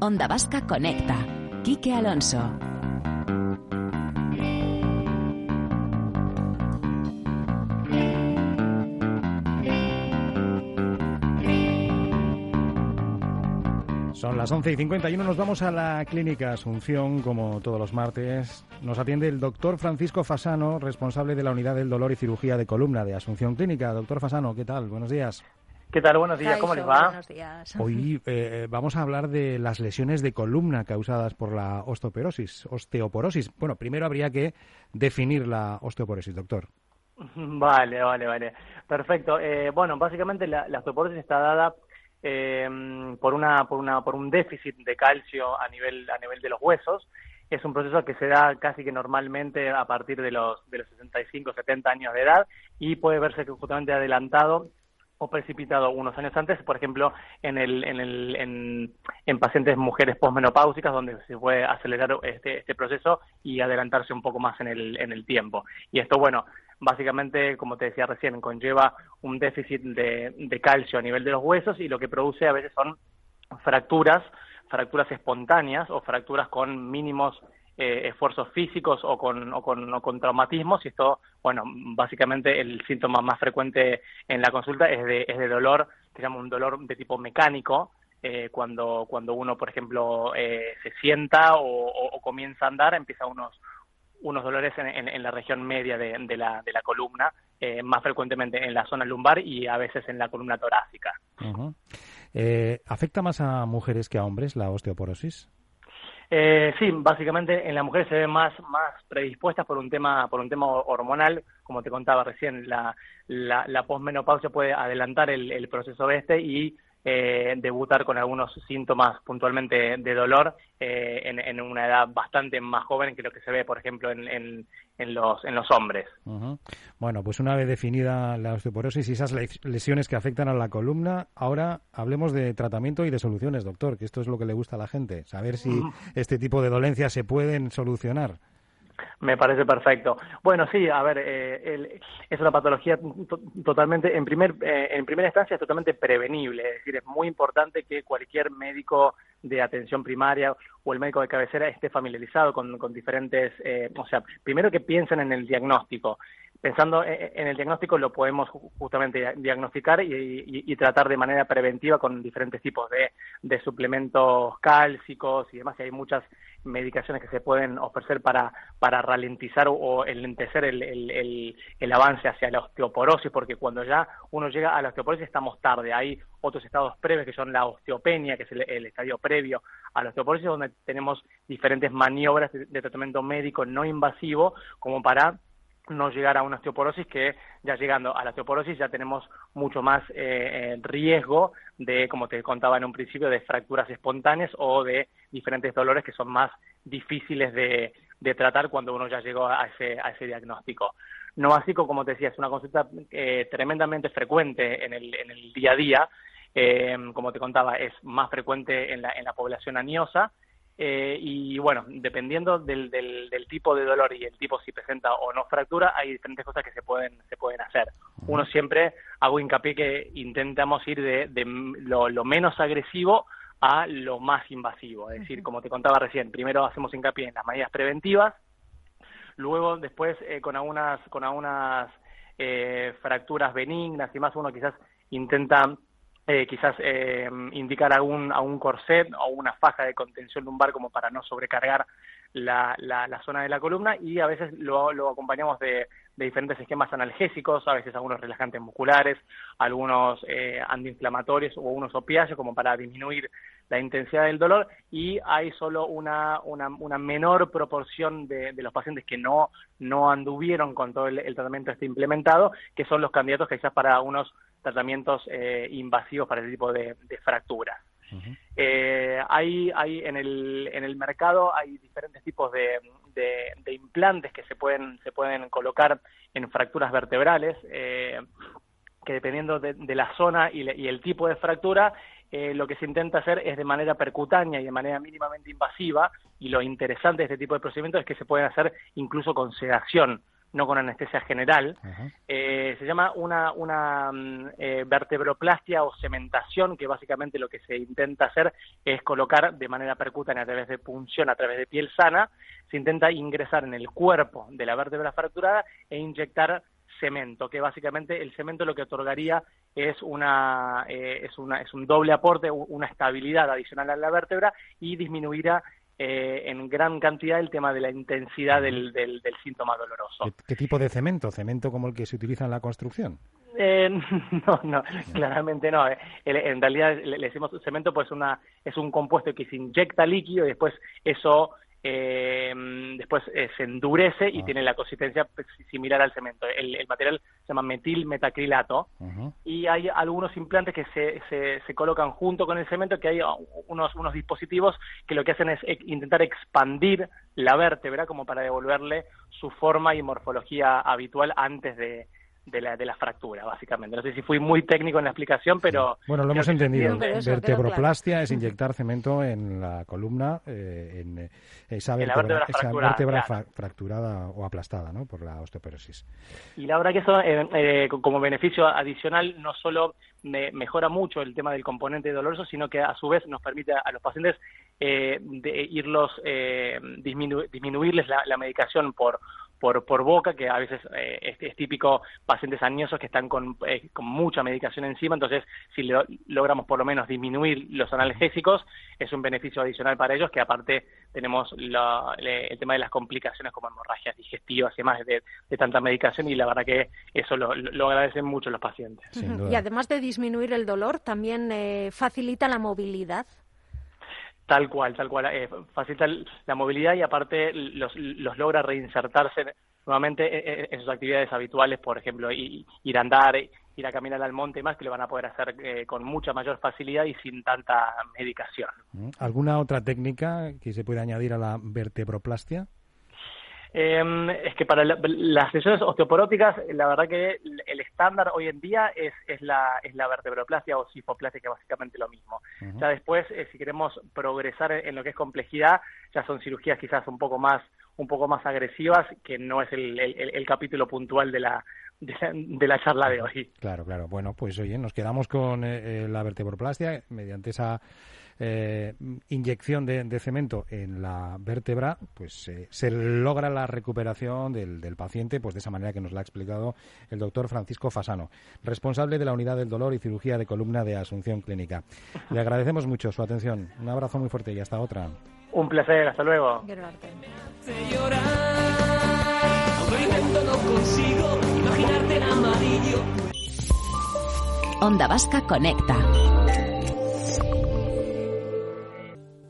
Onda Vasca Conecta. Quique Alonso. Son las 11:51, nos vamos a la Clínica Asunción, como todos los martes. Nos atiende el doctor Francisco Fasano, responsable de la Unidad del Dolor y Cirugía de Columna de Asunción Clínica. Doctor Fasano, ¿qué tal? Buenos días. ¿Qué tal? Buenos días, ¿cómo les va? Buenos días. Hoy vamos a hablar de las lesiones de columna causadas por la osteoporosis. Bueno, primero habría que definir la osteoporosis, doctor. Vale. Perfecto. Bueno, básicamente la osteoporosis está dada por un déficit de calcio a nivel de los huesos. Es un proceso que se da casi que normalmente a partir de los 65, 70 años de edad y puede verse que justamente adelantado o precipitado unos años antes, por ejemplo, en pacientes mujeres posmenopáusicas, donde se puede acelerar este proceso y adelantarse un poco más en el tiempo. Y esto, bueno, básicamente, como te decía recién, conlleva un déficit de calcio a nivel de los huesos y lo que produce a veces son fracturas espontáneas o fracturas con mínimos esfuerzos físicos o con traumatismos, y esto, bueno, básicamente el síntoma más frecuente en la consulta es de dolor, que se llama un dolor de tipo mecánico, cuando uno, por ejemplo, se sienta o comienza a andar, empieza unos dolores en la región media de la columna, más frecuentemente en la zona lumbar y a veces en la columna torácica. Uh-huh. ¿Afecta más a mujeres que a hombres la osteoporosis? Sí, básicamente en las mujeres se ven más predispuestas por un tema hormonal, como te contaba recién. La posmenopausia puede adelantar el proceso y debutar con algunos síntomas puntualmente de dolor en una edad bastante más joven que lo que se ve, por ejemplo, en los hombres. Uh-huh. Bueno, pues una vez definida la osteoporosis y esas lesiones que afectan a la columna, ahora hablemos de tratamiento y de soluciones, doctor, que esto es lo que le gusta a la gente, saber si este tipo de dolencias se pueden solucionar. Me parece perfecto. Bueno, sí, a ver, es una patología totalmente, en primera instancia es totalmente prevenible, es decir, es muy importante que cualquier médico de atención primaria o el médico de cabecera esté familiarizado con diferentes, primero que piensen en el diagnóstico. Pensando en el diagnóstico lo podemos justamente diagnosticar y tratar de manera preventiva con diferentes tipos de suplementos cálcicos y demás, y hay muchas medicaciones que se pueden ofrecer para ralentizar o enlentecer el avance hacia la osteoporosis, porque cuando ya uno llega a la osteoporosis estamos tarde. Hay otros estados previos que son la osteopenia, que es el estadio previo a la osteoporosis, donde tenemos diferentes maniobras de tratamiento médico no invasivo como para no llegar a una osteoporosis, que ya llegando a la osteoporosis ya tenemos mucho más riesgo de, como te contaba en un principio, de fracturas espontáneas o de diferentes dolores que son más difíciles de tratar cuando uno ya llegó a ese diagnóstico. No básico, como te decía, es una consulta tremendamente frecuente en el día a día. Como te contaba, es más frecuente en la población añosa. Y bueno, dependiendo del tipo de dolor y el tipo si presenta o no fractura, hay diferentes cosas que se pueden hacer. Uno siempre hago hincapié que intentamos ir de lo menos agresivo a lo más invasivo. Es decir, como te contaba recién, primero hacemos hincapié en las medidas preventivas, luego después con algunas fracturas benignas y más, uno quizás intenta indicar algún corset o una faja de contención lumbar como para no sobrecargar la zona de la columna, y a veces lo acompañamos de diferentes esquemas analgésicos, a veces algunos relajantes musculares, algunos antiinflamatorios o unos opiáceos como para disminuir la intensidad del dolor, y hay solo una menor proporción de los pacientes que no anduvieron con todo el tratamiento implementado, que son los candidatos quizás para unos tratamientos invasivos para ese tipo de fracturas. Uh-huh. Hay en el mercado hay diferentes tipos de implantes que se pueden colocar en fracturas vertebrales, que dependiendo de la zona y el tipo de fractura, lo que se intenta hacer es de manera percutánea y de manera mínimamente invasiva, y lo interesante de este tipo de procedimientos es que se pueden hacer incluso con sedación, no con anestesia general. Se llama una vertebroplastia o cementación, que básicamente lo que se intenta hacer es colocar de manera percutánea a través de punción, a través de piel sana, se intenta ingresar en el cuerpo de la vértebra fracturada e inyectar cemento, que básicamente el cemento lo que otorgaría es un doble aporte, una estabilidad adicional a la vértebra y disminuirá en gran cantidad el tema de la intensidad del síntoma doloroso. ¿Qué tipo de cemento? ¿Cemento como el que se utiliza en la construcción? No, claramente no. En realidad le decimos cemento, pues es un compuesto que se inyecta líquido y después eso se endurece y tiene la consistencia similar al cemento. El material se llama metilmetacrilato y hay algunos implantes que se colocan junto con el cemento, que hay unos dispositivos que lo que hacen es intentar expandir la vértebra como para devolverle su forma y morfología habitual antes de la fractura, básicamente. No sé si fui muy técnico en la explicación, pero... Sí. Bueno, lo hemos entendido. Vertebroplastia claro. Es inyectar cemento en la columna, en esa vértebra fracturada o aplastada, ¿no?, por la osteoporosis. Y la verdad que eso, como beneficio adicional, no solo mejora mucho el tema del componente doloroso, sino que a su vez nos permite a los pacientes disminuirles la medicación por boca, que a veces es típico pacientes añosos que están con mucha medicación encima. Entonces, si logramos por lo menos disminuir los analgésicos, es un beneficio adicional para ellos, que aparte tenemos el tema de las complicaciones como hemorragias digestivas y demás de tanta medicación, y la verdad que eso lo agradecen mucho los pacientes. Y además de disminuir el dolor, también facilita la movilidad. Tal cual, facilita la movilidad y aparte los logra reinsertarse nuevamente en sus actividades habituales, por ejemplo, ir a andar, ir a caminar al monte y más, que lo van a poder hacer con mucha mayor facilidad y sin tanta medicación. ¿Alguna otra técnica que se puede añadir a la vertebroplastia? Es que para las lesiones osteoporóticas, la verdad que el estándar hoy en día es la vertebroplastia o cifoplastia, que es básicamente lo mismo. Ya después, si queremos progresar en lo que es complejidad, ya son cirugías quizás un poco más agresivas, que no es el capítulo puntual de la charla de hoy. Claro. Bueno, pues oye, nos quedamos con la vertebroplastia mediante esa inyección de cemento en la vértebra, pues se logra la recuperación del paciente, pues de esa manera que nos la ha explicado el doctor Francisco Fasano, responsable de la Unidad del Dolor y Cirugía de Columna de Asunción Clínica. Le agradecemos mucho su atención. Un abrazo muy fuerte y hasta otra. Un placer, hasta luego. Onda Vasca Conecta.